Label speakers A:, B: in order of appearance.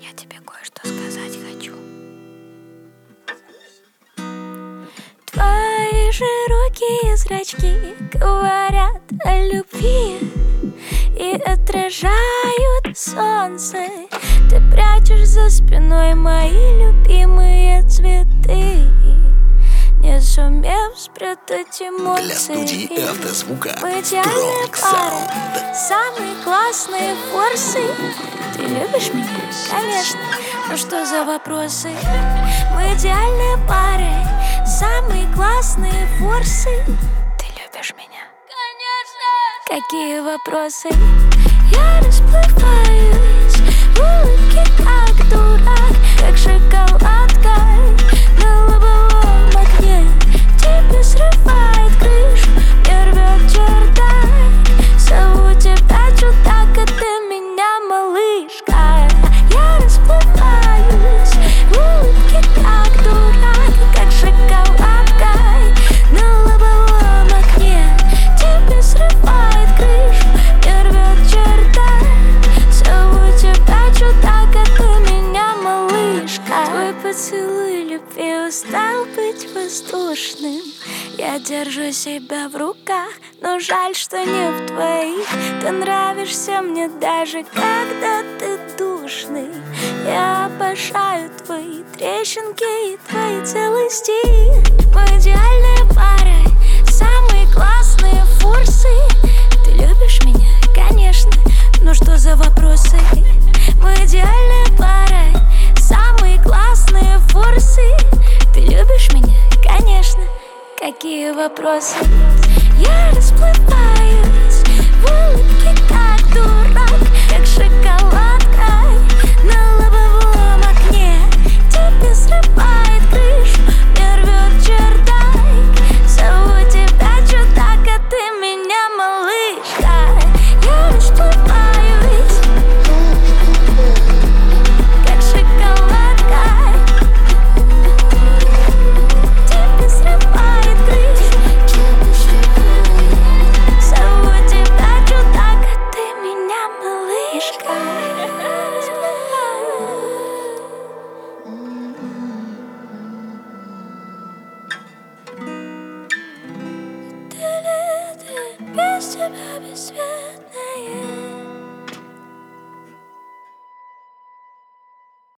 A: Я тебе кое-что сказать хочу. Твои широкие зрачки говорят о любви и отражают солнце. Ты прячешь за спиной мои любимые цветы, не сумев спрятать эмоции.
B: Для студии автозвука
A: Мы идеальная пара, самые классные форсы. Ты любишь меня? Конечно. Ну что за вопросы? Мы идеальная пара, самые классные форсы. Ты любишь меня? Конечно. Какие вопросы? Я расплываюсь в улыбке, как дурак, как шоколадка на лобовом окне. Тебе срывает крышу, мне рвет чердак. Зову тебя чудак, а ты меня малышка. Я расплываюсь в улыбке, как дурак, как шоколадка на лобовом окне. Тебе срывает крышу, мне рвет чердак. Зову тебя чудак, а ты меня малышка. Твой поцелуй любви устал быть воздушным. Я держу себя в руках, но жаль, что не в твоих. Ты нравишься мне даже когда ты душный. Я обожаю твои трещинки и твои целости. Мы идеальная пара, самые классные форсы. Ты любишь меня? Конечно. Ну что за вопросы? Мы идеальная пара, самые классные форсы. Ты любишь меня? Конечно. Какие вопросы? Я расплываюсь в улыбке, как дурак, как шоколадка на лобовом окне. Тебе срывает крышу, мне рвет чердак. Зову тебя чудак, а ты меня малышка. Я расплываюсь, как шоколадка. Тебе срывает крышу, зову тебя чудак, а ты меня малышка. Без тебя без света.